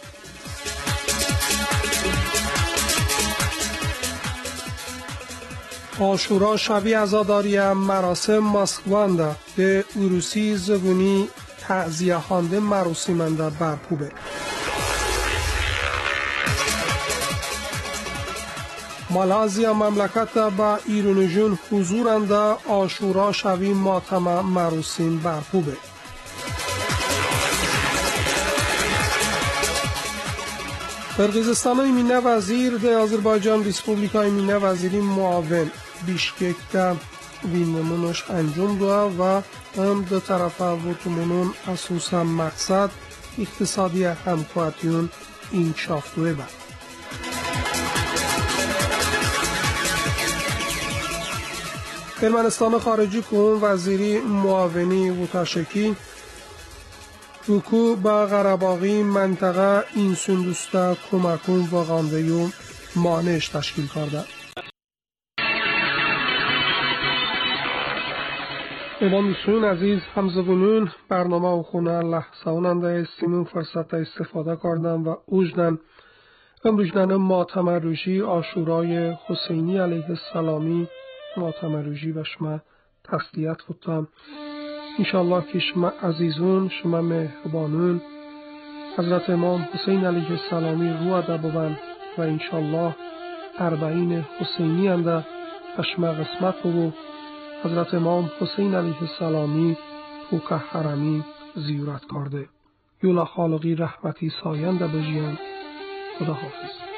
آشورا شبی عزاداری مراسم مسکوانده به اوروسی زبونی تعزیه خوانده مراسمنده برپوبه. مالازیا مملکت با ایرونجون حضورنده آشورا شبی ماتم مراسم برپوبه. قرقیزستان ایمینه وزیر ده آذربایجان ریسپوبلیکا ایمینه وزیری معاون بیشکک ده وینمونش انجام دو و هم دو طرف و تومونون اساسا مقصد اقتصادی همکارتیون انکشاف دوه با. ارمنستان خارجی کن وزیری معاونی وطاشکی وکو با غرباغی منطقه این سندوستا کمکون و غاندهیون مانش تشکیل کرده. ایوان دوستان عزیز همزبونون برنامه و خونه لحظه اوننده استیمون فرصت استفاده کردن و اوجدن امروجدن ماتم روژی آشورای حسینی علیه السلامی ماتم روژی و شما تسلیت خودتم. انشاءالله که شما عزیزون شما مهربانون حضرت امام حسین علیه السلامی رو ادب ببند و انشاءالله 40 حسینی انده و شما قسمت ببو حضرت امام حسین علیه السلامی پوک حرمی زیارت کرده. یولا خالقی رحمتی ساینده بجیان. خدا حافظ.